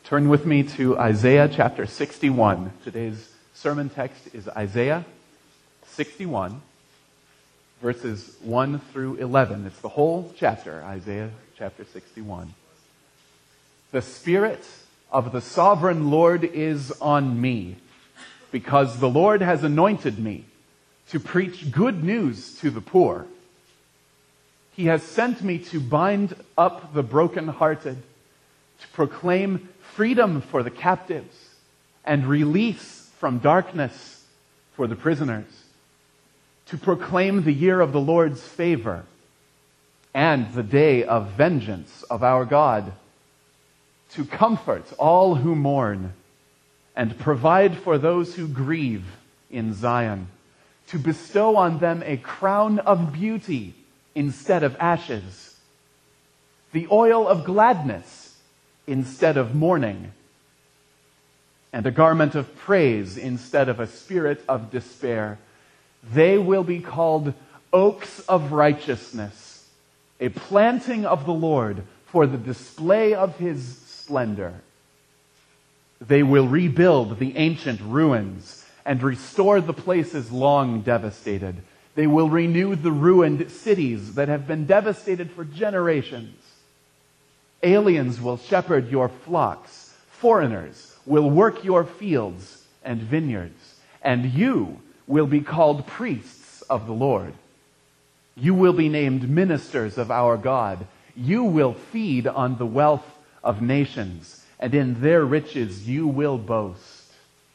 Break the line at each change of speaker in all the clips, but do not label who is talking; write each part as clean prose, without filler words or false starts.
Turn with me to Isaiah chapter 61. Today's sermon text is Isaiah 61, verses 1 through 11. It's the whole chapter, Isaiah chapter 61. The Spirit of the sovereign Lord is on me, because the Lord has anointed me to preach good news to the poor. He has sent me to bind up the brokenhearted, to proclaim freedom for the captives and release from darkness for the prisoners, to proclaim the year of the Lord's favor and the day of vengeance of our God, to comfort all who mourn and provide for those who grieve in Zion, to bestow on them a crown of beauty instead of ashes, the oil of gladness instead of mourning, and a garment of praise instead of a spirit of despair. They will be called oaks of righteousness, a planting of the Lord for the display of His splendor. They will rebuild the ancient ruins and restore the places long devastated. They will renew the ruined cities that have been devastated for generations. Aliens will shepherd your flocks. Foreigners will work your fields and vineyards. And you will be called priests of the Lord. You will be named ministers of our God. You will feed on the wealth of nations, and in their riches you will boast.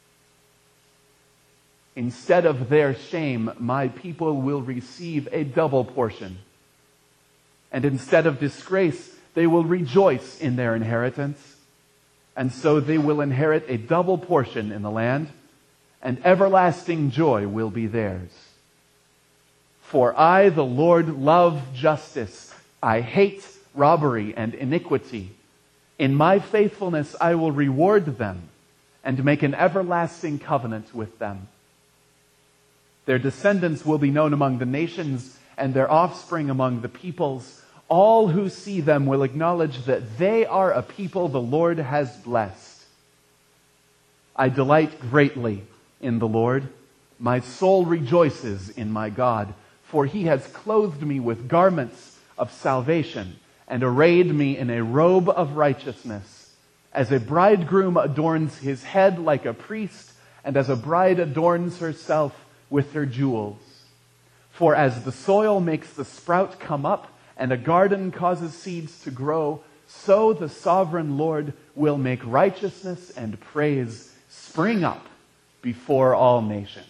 Instead of their shame, my people will receive a double portion. And instead of disgrace, they will rejoice in their inheritance. And so they will inherit a double portion in the land, and everlasting joy will be theirs. For I, the Lord, love justice. I hate robbery and iniquity. In my faithfulness I will reward them and make an everlasting covenant with them. Their descendants will be known among the nations, and their offspring among the peoples. All who see them will acknowledge that they are a people the Lord has blessed. I delight greatly in the Lord. My soul rejoices in my God, for He has clothed me with garments of salvation and arrayed me in a robe of righteousness. As a bridegroom adorns his head like a priest, and as a bride adorns herself with her jewels. For as the soil makes the sprout come up, and a garden causes seeds to grow, so the sovereign Lord will make righteousness and praise spring up before all nations.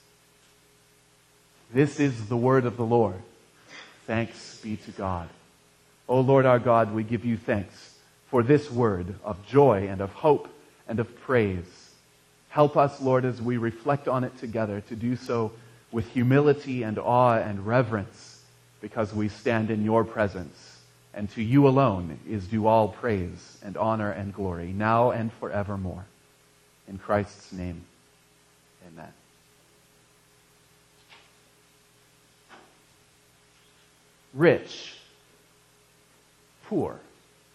This is the word of the Lord. Thanks be to God. O Lord our God, we give you thanks for this word of joy and of hope and of praise. Help us, Lord, as we reflect on it together, to do so with humility and awe and reverence, because we stand in your presence, and to you alone is due all praise and honor and glory, now and forevermore. In Christ's name, amen. Rich, poor,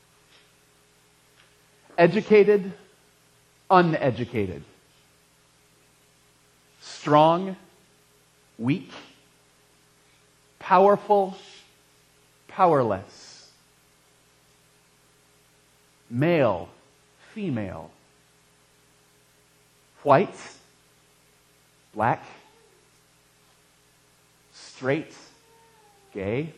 educated, uneducated, strong, weak, powerful, powerless, male, female, white, black, straight, gay,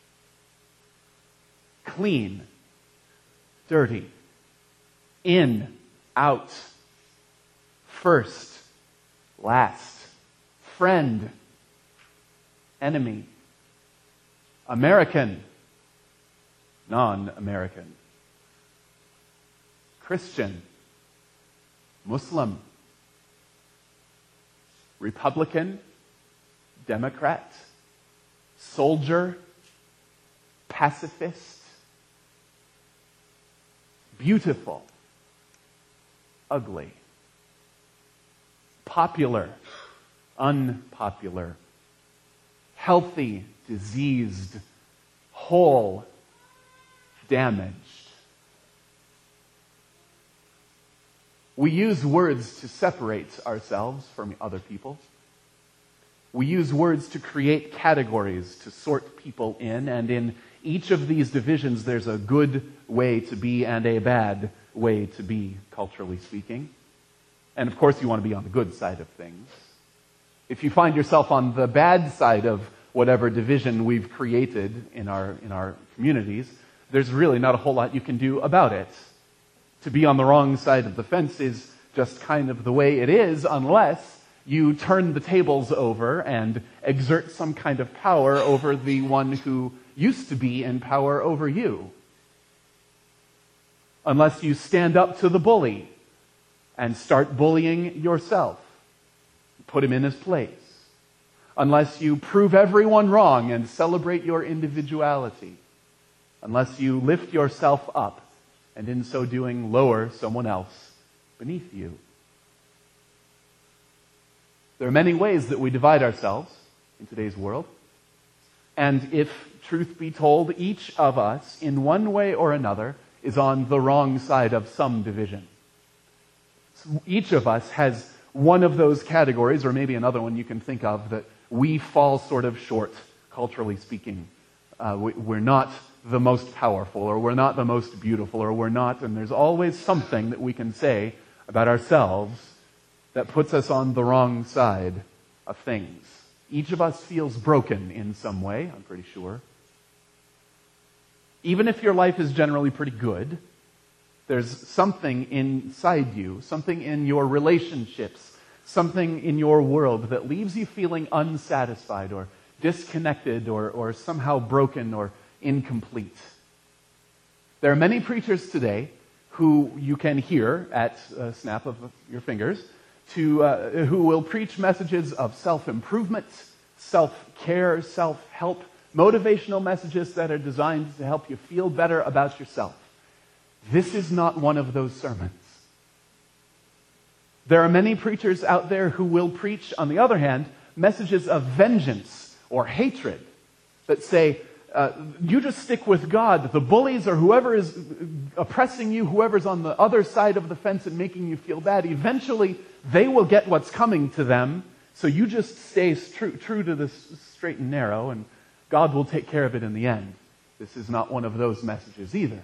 clean, dirty, in, out, first, last, friend, enemy, American, non-American, Christian, Muslim, Republican, Democrat, soldier, pacifist, beautiful, ugly, popular, unpopular, healthy, diseased, whole, damaged. We use words to separate ourselves from other people. We use words to create categories, to sort people in, and in each of these divisions there's a good way to be and a bad way to be, culturally speaking. And of course you want to be on the good side of things. If you find yourself on the bad side of whatever division we've created in our communities, there's really not a whole lot you can do about it. To be on the wrong side of the fence is just kind of the way it is, unless you turn the tables over and exert some kind of power over the one who used to be in power over you. Unless you stand up to the bully and start bullying yourself. Put him in his place. Unless you prove everyone wrong and celebrate your individuality. Unless you lift yourself up and in so doing lower someone else beneath you. There are many ways that we divide ourselves in today's world. And if truth be told, each of us, in one way or another, is on the wrong side of some division. Each of us has one of those categories, or maybe another one you can think of, that we fall sort of short, culturally speaking. We're not the most powerful, or we're not the most beautiful, or we're not, and there's always something that we can say about ourselves that puts us on the wrong side of things. Each of us feels broken in some way, I'm pretty sure. Even if your life is generally pretty good, there's something inside you, something in your relationships, something in your world that leaves you feeling unsatisfied or disconnected or somehow broken or incomplete. There are many preachers today who you can hear at a snap of your fingers who will preach messages of self-improvement, self-care, self-help, motivational messages that are designed to help you feel better about yourself. This is not one of those sermons. There are many preachers out there who will preach, on the other hand, messages of vengeance or hatred that say, you just stick with God. The bullies or whoever is oppressing you, whoever's on the other side of the fence and making you feel bad, eventually they will get what's coming to them, so you just stay true to the straight and narrow, and God will take care of it in the end. This is not one of those messages either.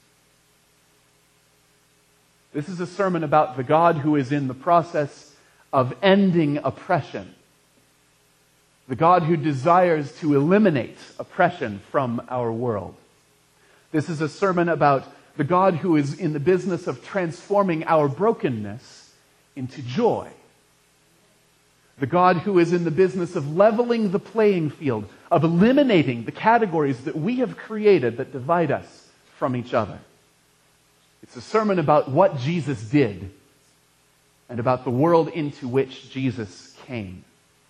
This is a sermon about the God who is in the process of ending oppression. The God who desires to eliminate oppression from our world. This is a sermon about the God who is in the business of transforming our brokenness into joy. The God who is in the business of leveling the playing field, of eliminating the categories that we have created that divide us from each other. It's a sermon about what Jesus did and about the world into which Jesus came.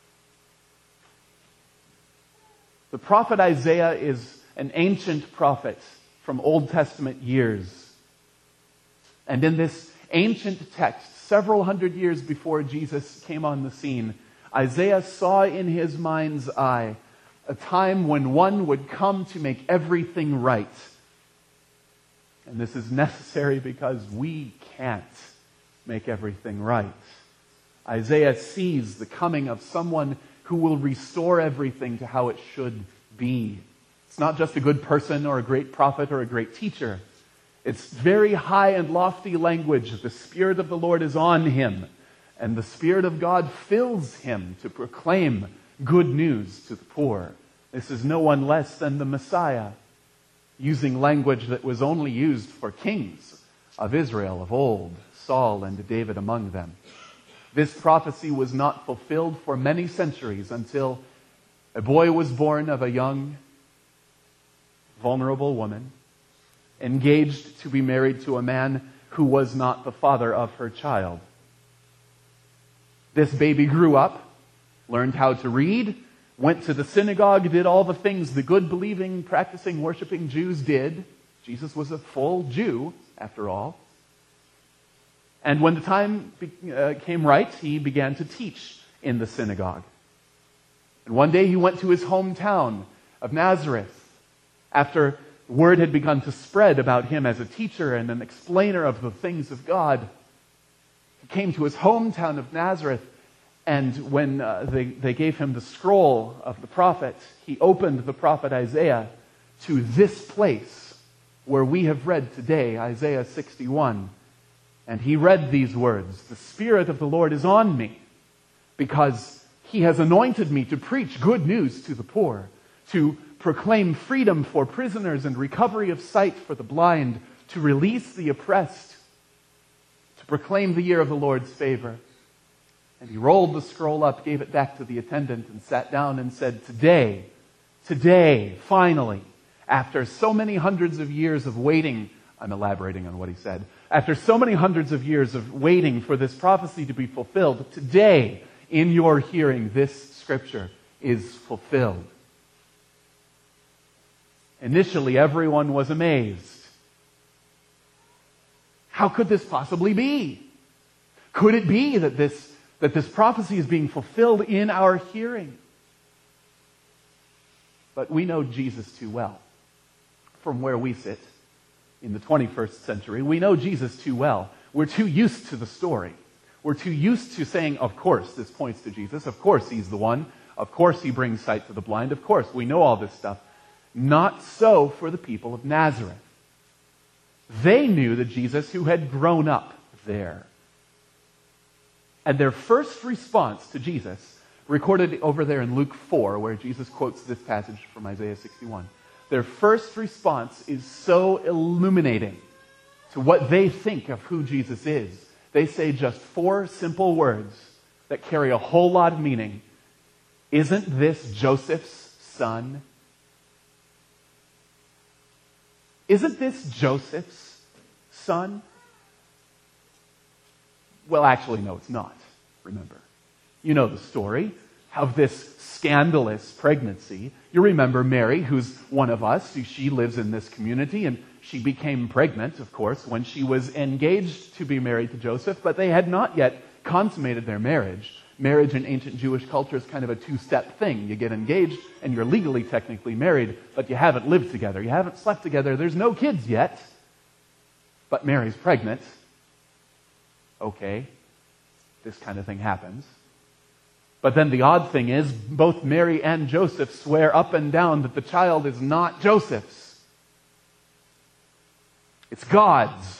The prophet Isaiah is an ancient prophet from Old Testament years. And in this ancient text, several hundred years before Jesus came on the scene, Isaiah saw in his mind's eye a time when one would come to make everything right. And this is necessary because we can't make everything right. Isaiah sees the coming of someone who will restore everything to how it should be. It's not just a good person or a great prophet or a great teacher. It's very high and lofty language. The Spirit of the Lord is on him, and the Spirit of God fills him to proclaim good news to the poor. This is no one less than the Messiah, using language that was only used for kings of Israel of old, Saul and David among them. This prophecy was not fulfilled for many centuries until a boy was born of a young, vulnerable woman, engaged to be married to a man who was not the father of her child. This baby grew up, learned how to read, went to the synagogue, did all the things the good, believing, practicing, worshiping Jews did. Jesus was a full Jew, after all. And when the time came right, he began to teach in the synagogue. And one day he went to his hometown of Nazareth after word had begun to spread about him as a teacher and an explainer of the things of God. He came to his hometown of Nazareth, and when they gave him the scroll of the prophet, he opened the prophet Isaiah to this place where we have read today, Isaiah 61. And he read these words, "The Spirit of the Lord is on me, because he has anointed me to preach good news to the poor, to proclaim freedom for prisoners and recovery of sight for the blind, to release the oppressed, to proclaim the year of the Lord's favor." And he rolled the scroll up, gave it back to the attendant, and sat down and said, Today, finally, after so many hundreds of years of waiting," I'm elaborating on what he said, "after so many hundreds of years of waiting for this prophecy to be fulfilled, today, in your hearing, this scripture is fulfilled." Initially, everyone was amazed. How could this possibly be? Could it be that this prophecy is being fulfilled in our hearing? But we know Jesus too well. From where we sit in the 21st century, we know Jesus too well. We're too used to the story. We're too used to saying, of course, this points to Jesus. Of course, he's the one. Of course, he brings sight to the blind. Of course, we know all this stuff. Not so for the people of Nazareth. They knew the Jesus who had grown up there. And their first response to Jesus, recorded over there in Luke 4, where Jesus quotes this passage from Isaiah 61, their first response is so illuminating to what they think of who Jesus is. They say just 4 simple words that carry a whole lot of meaning. "Isn't this Joseph's son?" Isn't this Joseph's son? Well, actually, no, it's not. Remember. You know the story of this scandalous pregnancy. You remember Mary, who's one of us. She lives in this community, and she became pregnant, of course, when she was engaged to be married to Joseph, but they had not yet consummated their marriage. Marriage in ancient Jewish culture is kind of a 2-step thing. You get engaged, and you're legally technically married, but you haven't lived together. You haven't slept together. There's no kids yet. But Mary's pregnant. Okay, this kind of thing happens. But then the odd thing is, both Mary and Joseph swear up and down that the child is not Joseph's. It's God's.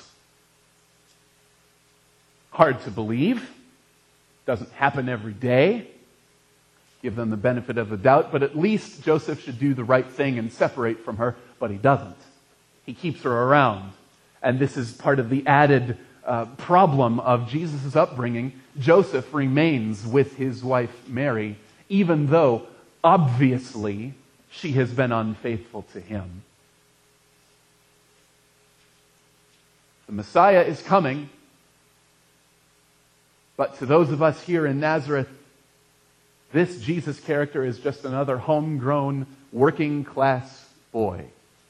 Hard to believe. Doesn't happen every day. Give them the benefit of the doubt, but at least Joseph should do the right thing and separate from her, but he doesn't. He keeps her around. And this is part of the added problem of Jesus' upbringing. Joseph remains with his wife Mary, even though obviously she has been unfaithful to him. The Messiah is coming, but to those of us here in Nazareth, this Jesus character is just another homegrown, working-class boy.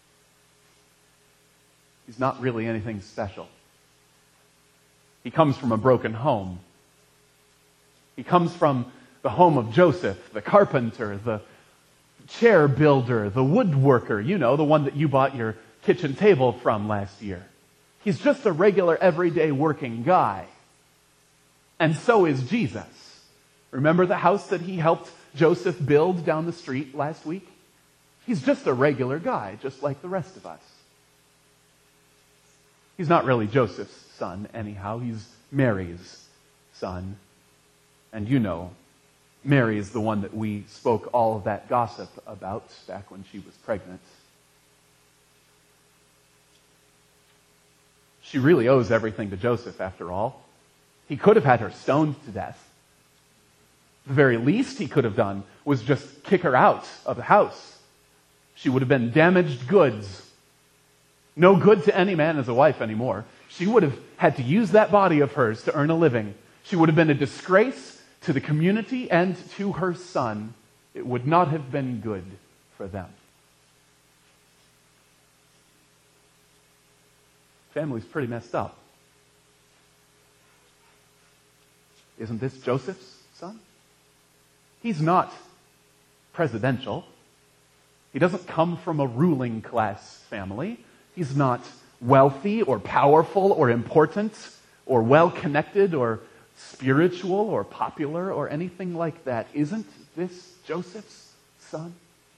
He's not really anything special. He comes from a broken home. He comes from the home of Joseph, the carpenter, the chair builder, the woodworker, you know, the one that you bought your kitchen table from last year. He's just a regular, everyday working guy. And so is Jesus. Remember the house that he helped Joseph build down the street last week? He's just a regular guy, just like the rest of us. He's not really Joseph's son anyhow. He's Mary's son. And you know, Mary is the one that we spoke all of that gossip about back when she was pregnant. She really owes everything to Joseph, after all. He could have had her stoned to death. The very least he could have done was just kick her out of the house. She would have been damaged goods. No good to any man as a wife anymore. She would have had to use that body of hers to earn a living. She would have been a disgrace to the community and to her son. It would not have been good for them. Family's pretty messed up. Isn't this Joseph's son? He's not presidential. He doesn't come from a ruling class family. He's not wealthy or powerful or important or well-connected or spiritual or popular or anything like that. Isn't this Joseph's son?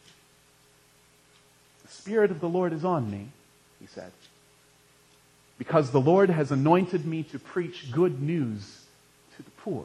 The Spirit of the Lord is on me, he said, because the Lord has anointed me to preach good news to the poor.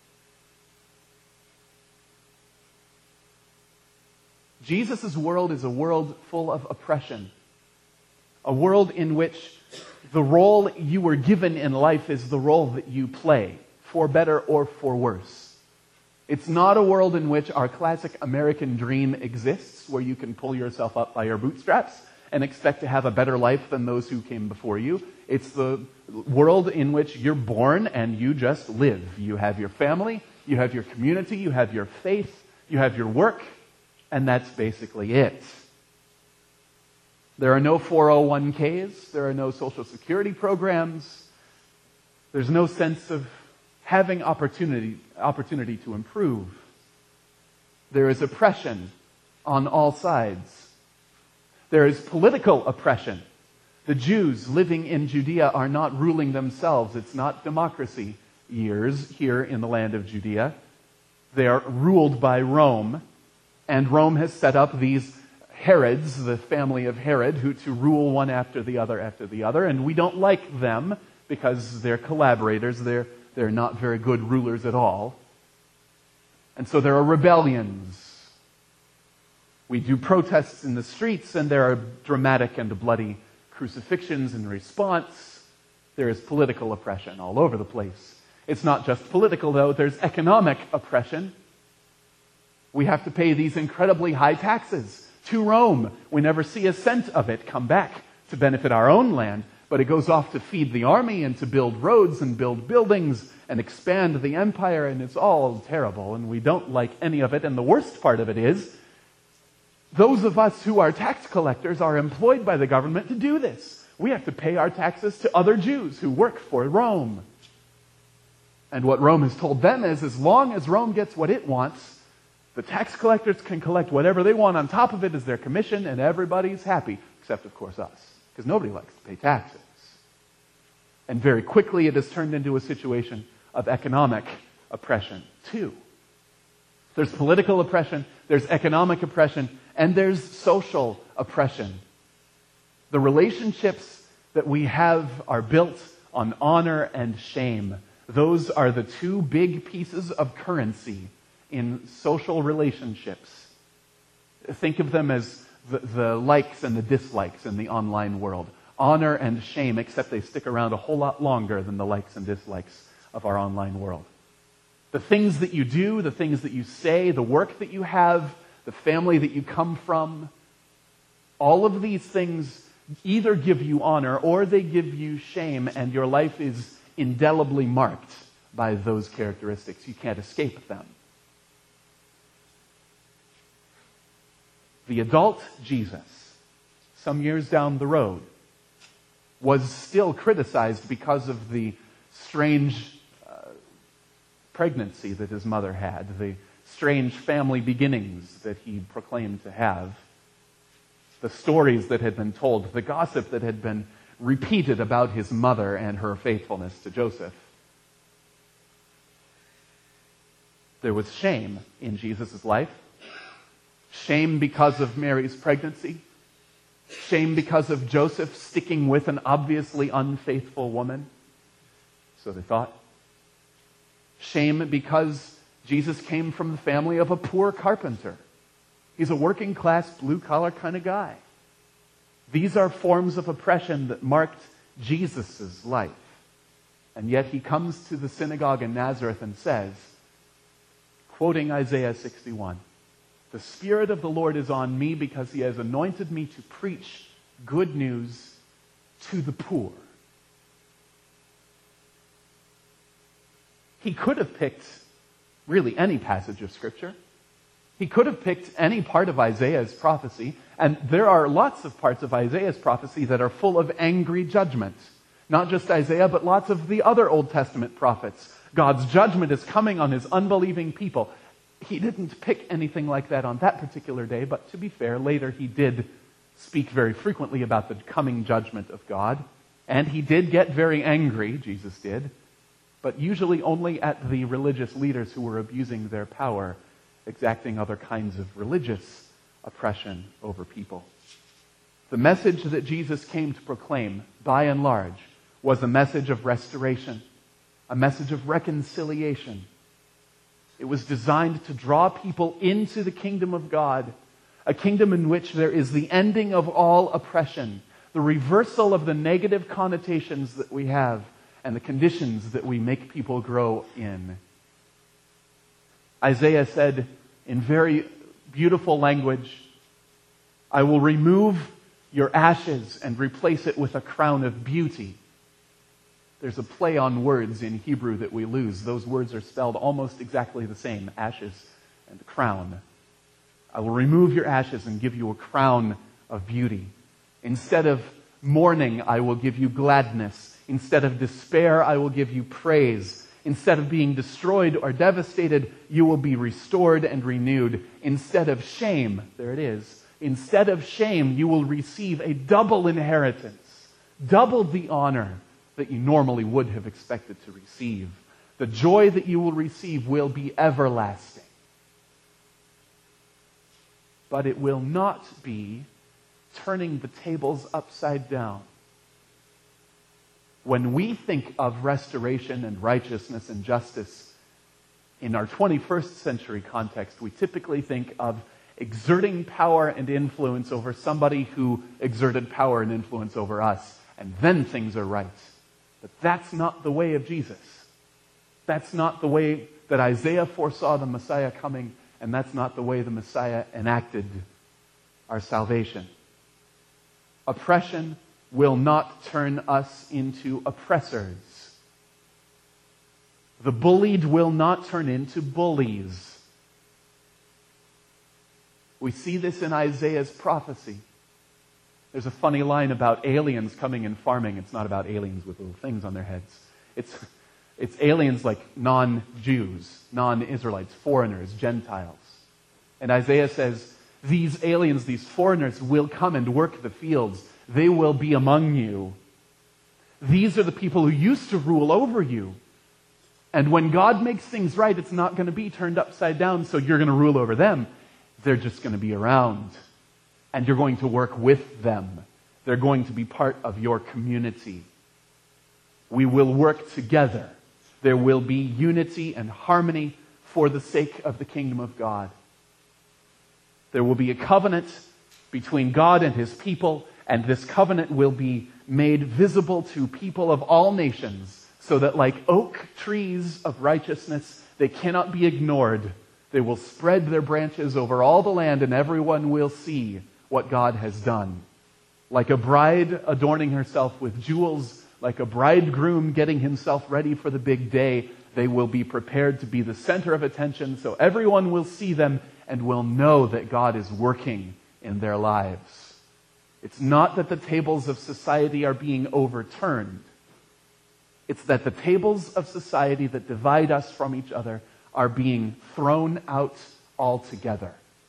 Jesus' world is a world full of oppression, a world in which the role you were given in life is the role that you play, for better or for worse. It's not a world in which our classic American dream exists, where you can pull yourself up by your bootstraps and expect to have a better life than those who came before you. It's the world in which you're born and you just live. You have your family, you have your community, you have your faith, you have your work, and that's basically it. There are no 401ks, there are no social security programs, there's no sense of having opportunity to improve. There is oppression on all sides. There is political oppression. The Jews living in Judea are not ruling themselves. It's not democracy years here in the land of Judea. They are ruled by Rome, and Rome has set up these Herods, the family of Herod, who to rule one after the other, and we don't like them because they're collaborators. They're not very good rulers at all. And so there are rebellions. We do protests in the streets, and there are dramatic and bloody crucifixions in response. There is political oppression all over the place. It's not just political, though. There's economic oppression. We have to pay these incredibly high taxes to Rome. We never see a cent of it come back to benefit our own land, but it goes off to feed the army and to build roads and build buildings and expand the empire, and it's all terrible, and we don't like any of it. And the worst part of it is, those of us who are tax collectors are employed by the government to do this. We have to pay our taxes to other Jews who work for Rome. And what Rome has told them is, as long as Rome gets what it wants, the tax collectors can collect whatever they want on top of it as their commission, and everybody's happy, except, of course, us, because nobody likes to pay taxes. And very quickly it has turned into a situation of economic oppression, too. There's political oppression, there's economic oppression, and there's social oppression. The relationships that we have are built on honor and shame. Those are the two big pieces of currency in social relationships. Think of them as the likes and the dislikes in the online world. Honor and shame, except they stick around a whole lot longer than the likes and dislikes of our online world. The things that you do, the things that you say, the work that you have, the family that you come from, all of these things either give you honor or they give you shame, and your life is indelibly marked by those characteristics. You can't escape them. The adult Jesus, some years down the road, was still criticized because of the strange pregnancy that his mother had, the strange family beginnings that he proclaimed to have, the stories that had been told, the gossip that had been repeated about his mother and her faithfulness to Joseph. There was shame in Jesus' life. Shame because of Mary's pregnancy. Shame because of Joseph sticking with an obviously unfaithful woman. So they thought. Shame because Jesus came from the family of a poor carpenter. He's a working class, blue-collar kind of guy. These are forms of oppression that marked Jesus' life. And yet he comes to the synagogue in Nazareth and says, quoting Isaiah 61, "The Spirit of the Lord is on me because he has anointed me to preach good news to the poor." He could have picked really any passage of Scripture. He could have picked any part of Isaiah's prophecy, and there are lots of parts of Isaiah's prophecy that are full of angry judgment. Not just Isaiah, but lots of the other Old Testament prophets. God's judgment is coming on his unbelieving people. He didn't pick anything like that on that particular day, but to be fair, later he did speak very frequently about the coming judgment of God. And he did get very angry, Jesus did, but usually only at the religious leaders who were abusing their power, exacting other kinds of religious oppression over people. The message that Jesus came to proclaim, by and large, was a message of restoration, a message of reconciliation. It was designed to draw people into the kingdom of God, a kingdom in which there is the ending of all oppression, the reversal of the negative connotations that we have, and the conditions that we make people grow in. Isaiah said in very beautiful language, "I will remove your ashes and replace it with a crown of beauty." There's a play on words in Hebrew that we lose. Those words are spelled almost exactly the same, ashes and crown. I will remove your ashes and give you a crown of beauty. Instead of mourning, I will give you gladness. Instead of despair, I will give you praise. Instead of being destroyed or devastated, you will be restored and renewed. Instead of shame, there it is, instead of shame, you will receive a double inheritance, double the honor that you normally would have expected to receive. The joy that you will receive will be everlasting. But it will not be turning the tables upside down. When we think of restoration and righteousness and justice in our 21st century context, we typically think of exerting power and influence over somebody who exerted power and influence over us, and then things are right. But that's not the way of Jesus. That's not the way that Isaiah foresaw the Messiah coming, and that's not the way the Messiah enacted our salvation. Oppression will not turn us into oppressors. The bullied will not turn into bullies. We see this in Isaiah's prophecy. There's a funny line about aliens coming and farming. It's not about aliens with little things on their heads. It's aliens like non-Jews, non-Israelites, foreigners, Gentiles. And Isaiah says, these aliens, these foreigners will come and work the fields. They will be among you. These are the people who used to rule over you. And when God makes things right, it's not going to be turned upside down, so you're going to rule over them. They're just going to be around. And you're going to work with them. They're going to be part of your community. We will work together. There will be unity and harmony for the sake of the kingdom of God. There will be a covenant between God and His people, and this covenant will be made visible to people of all nations, so that like oak trees of righteousness, they cannot be ignored. They will spread their branches over all the land, and everyone will see what God has done. Like a bride adorning herself with jewels, like a bridegroom getting himself ready for the big day, they will be prepared to be the center of attention, so everyone will see them and will know that God is working in their lives. It's not that the tables of society are being overturned. It's that the tables of society that divide us from each other are being thrown out altogether.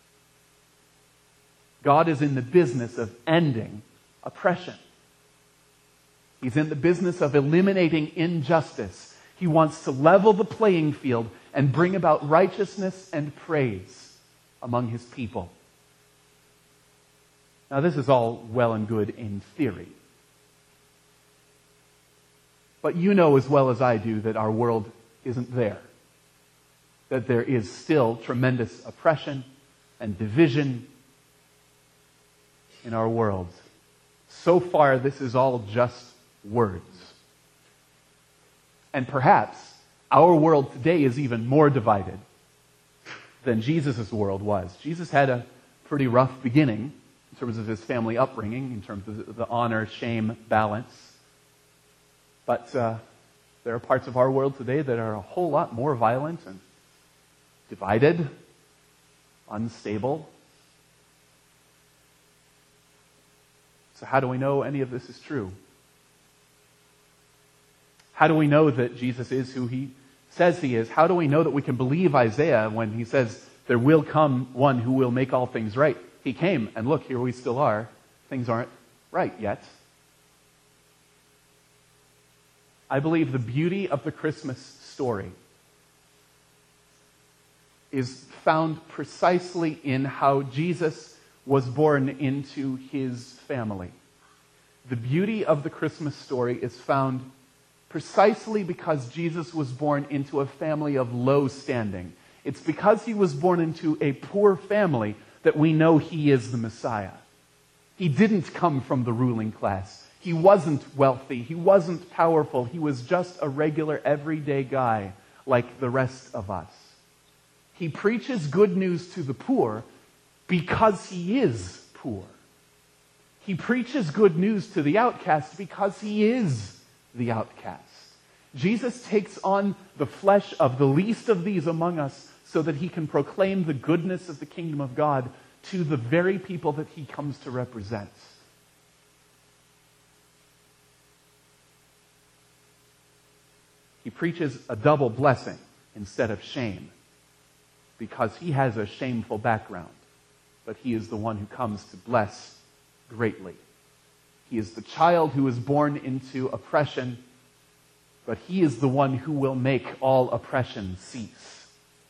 God is in the business of ending oppression. He's in the business of eliminating injustice. He wants to level the playing field and bring about righteousness and praise among His people. Now, this is all well and good in theory. But you know as well as I do that our world isn't there. That there is still tremendous oppression and division in our world. So far, this is all just words. And perhaps our world today is even more divided than Jesus' world was. Jesus had a pretty rough beginning in terms of his family upbringing, in terms of the honor-shame balance. But there are parts of our world today that are a whole lot more violent and divided, unstable. So how do we know any of this is true? How do we know that Jesus is who He says He is? How do we know that we can believe Isaiah when he says, there will come one who will make all things right? He came, and look, here we still are. Things aren't right yet. I believe the beauty of the Christmas story is found precisely in how Jesus was born into his family. The beauty of the Christmas story is found precisely because Jesus was born into a family of low standing. It's because he was born into a poor family that we know he is the Messiah. He didn't come from the ruling class. He wasn't wealthy. He wasn't powerful. He was just a regular, everyday guy like the rest of us. He preaches good news to the poor because he is poor. He preaches good news to the outcast because he is the outcast. Jesus takes on the flesh of the least of these among us so that he can proclaim the goodness of the kingdom of God to the very people that he comes to represent. He preaches a double blessing instead of shame because he has a shameful background, but he is the one who comes to bless greatly. He is the child who is born into oppression, but he is the one who will make all oppression cease.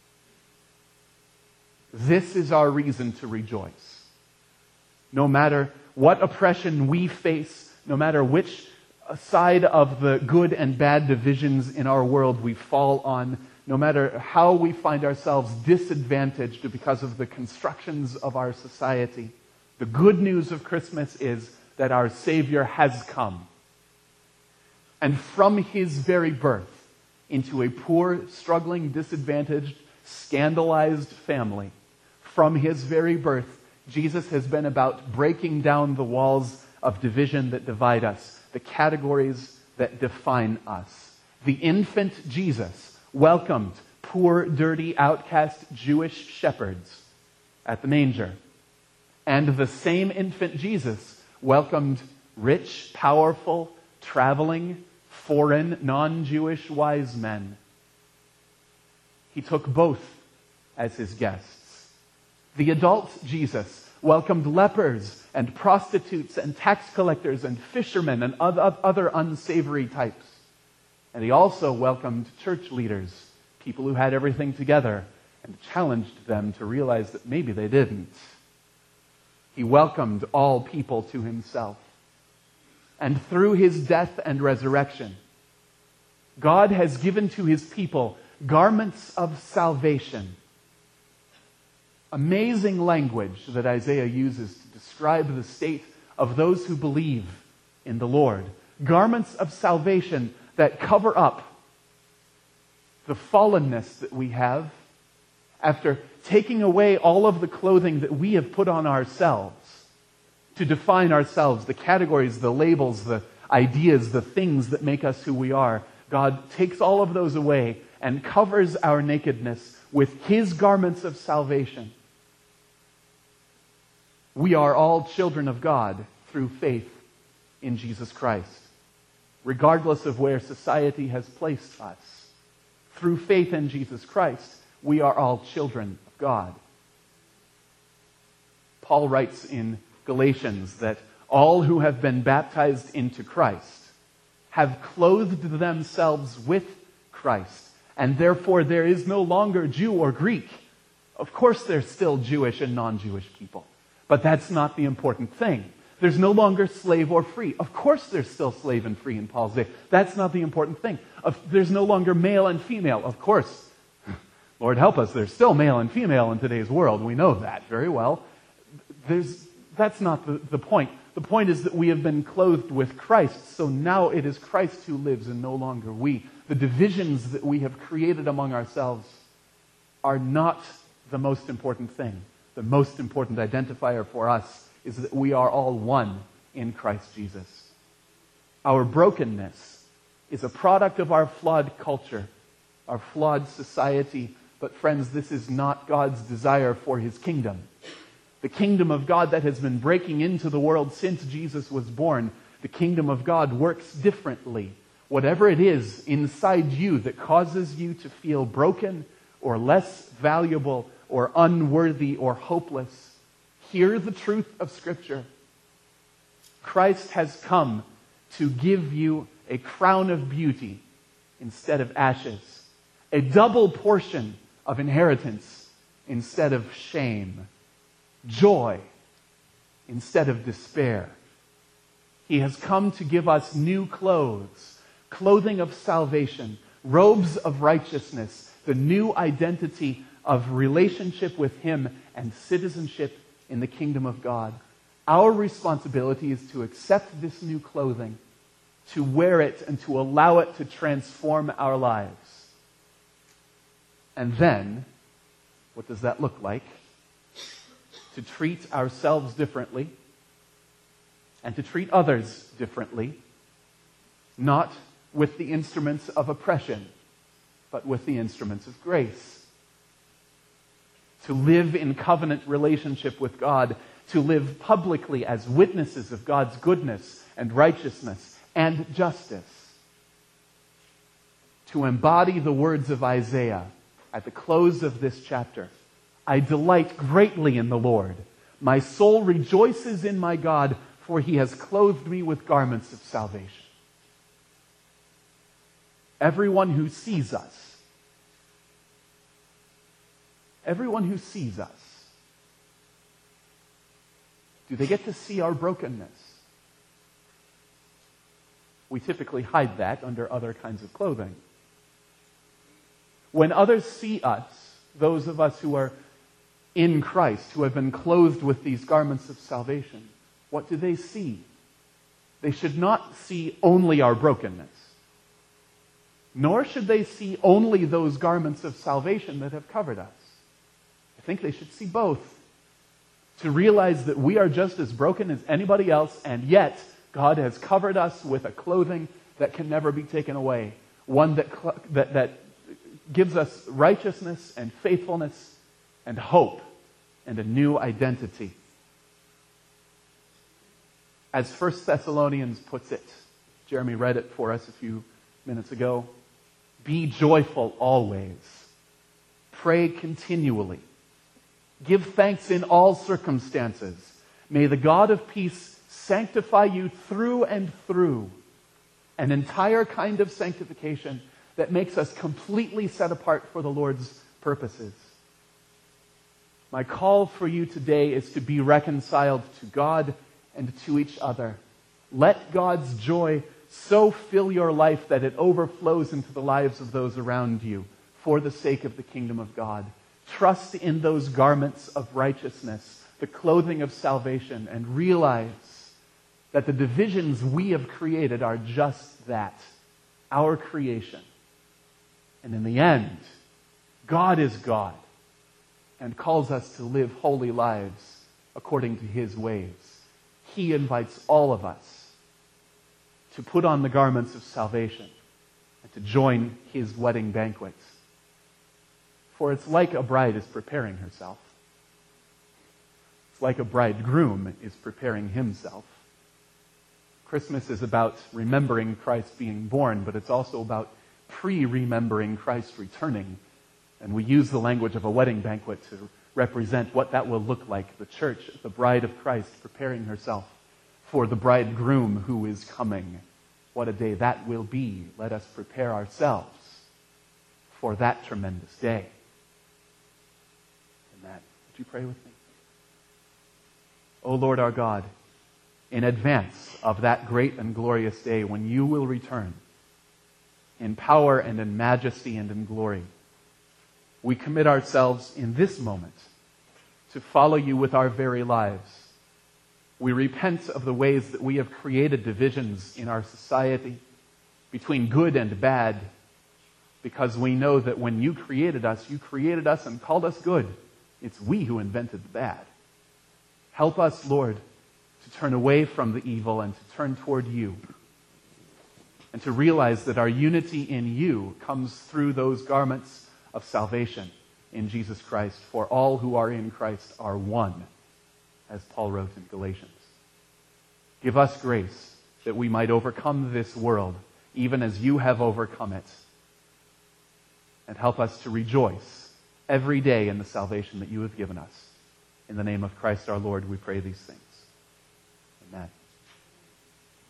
This is our reason to rejoice. No matter what oppression we face, no matter which side of the good and bad divisions in our world we fall on, no matter how we find ourselves disadvantaged because of the constructions of our society, the good news of Christmas is that our Savior has come. And from his very birth into a poor, struggling, disadvantaged, scandalized family, from his very birth, Jesus has been about breaking down the walls of division that divide us, the categories that define us. The infant Jesus welcomed poor, dirty, outcast Jewish shepherds at the manger. And the same infant Jesus welcomed rich, powerful, traveling, foreign, non-Jewish wise men. He took both as his guests. The adult Jesus welcomed lepers and prostitutes and tax collectors and fishermen and other unsavory types. And he also welcomed church leaders, people who had everything together, and challenged them to realize that maybe they didn't. He welcomed all people to himself. And through his death and resurrection, God has given to his people garments of salvation. Amazing language that Isaiah uses to describe the state of those who believe in the Lord. Garments of salvation that cover up the fallenness that we have after taking away all of the clothing that we have put on ourselves to define ourselves, the categories, the labels, the ideas, the things that make us who we are. God takes all of those away and covers our nakedness with his garments of salvation. We are all children of God through faith in Jesus Christ, regardless of where society has placed us. Through faith in Jesus Christ, we are all children of God. Paul writes in Galatians that all who have been baptized into Christ have clothed themselves with Christ, and therefore there is no longer Jew or Greek. Of course there's still Jewish and non-Jewish people, but that's not the important thing. There's no longer slave or free. Of course there's still slave and free in Paul's day. That's not the important thing. There's no longer male and female. Of course, Lord help us, there's still male and female in today's world. We know that very well. That's not the point. The point is that we have been clothed with Christ, so now it is Christ who lives and no longer we. The divisions that we have created among ourselves are not the most important thing. The most important identifier for us is that we are all one in Christ Jesus. Our brokenness is a product of our flawed culture, our flawed society. But friends, this is not God's desire for his kingdom. The kingdom of God that has been breaking into the world since Jesus was born, the kingdom of God works differently. Whatever it is inside you that causes you to feel broken or less valuable or unworthy or hopeless, hear the truth of Scripture. Christ has come to give you a crown of beauty instead of ashes, a double portion of inheritance instead of shame, joy instead of despair. He has come to give us new clothes, clothing of salvation, robes of righteousness, the new identity of relationship with Him and citizenship in the kingdom of God. Our responsibility is to accept this new clothing, to wear it, and to allow it to transform our lives. And then, what does that look like? To treat ourselves differently and to treat others differently, not with the instruments of oppression, but with the instruments of grace. To live in covenant relationship with God, to live publicly as witnesses of God's goodness and righteousness and justice. To embody the words of Isaiah at the close of this chapter. I delight greatly in the Lord. My soul rejoices in my God, for He has clothed me with garments of salvation. Everyone who sees us, do they get to see our brokenness? We typically hide that under other kinds of clothing. When others see us, those of us who are in Christ, who have been clothed with these garments of salvation, what do they see? They should not see only our brokenness, nor should they see only those garments of salvation that have covered us. I think they should see both, to realize that we are just as broken as anybody else, and yet God has covered us with a clothing that can never be taken away, one that gives us righteousness and faithfulness and hope and a new identity. As 1 Thessalonians puts it, Jeremy read it for us a few minutes ago, be joyful always. Pray continually. Give thanks in all circumstances. May the God of peace sanctify you through and through. An entire kind of sanctification that makes us completely set apart for the Lord's purposes. My call for you today is to be reconciled to God and to each other. Let God's joy so fill your life that it overflows into the lives of those around you for the sake of the kingdom of God. Trust in those garments of righteousness, the clothing of salvation, and realize that the divisions we have created are just that, our creation. And in the end, God is God and calls us to live holy lives according to His ways. He invites all of us to put on the garments of salvation and to join His wedding banquet. For it's like a bride is preparing herself. It's like a bridegroom is preparing himself. Christmas is about remembering Christ being born, but it's also about pre-remembering Christ returning. And we use the language of a wedding banquet to represent what that will look like. The church, the bride of Christ, preparing herself for the bridegroom who is coming. What a day that will be. Let us prepare ourselves for that tremendous day. And that, would you pray with me? O Lord our God, in advance of that great and glorious day when you will return in power and in majesty and in glory, we commit ourselves in this moment to follow you with our very lives. We repent of the ways that we have created divisions in our society between good and bad, because we know that when you created us and called us good. It's we who invented the bad. Help us, Lord, to turn away from the evil and to turn toward you, and to realize that our unity in you comes through those garments of salvation in Jesus Christ. For all who are in Christ are one, as Paul wrote in Galatians. Give us grace that we might overcome this world, even as you have overcome it. And help us to rejoice every day in the salvation that you have given us. In the name of Christ our Lord, we pray these things. Amen.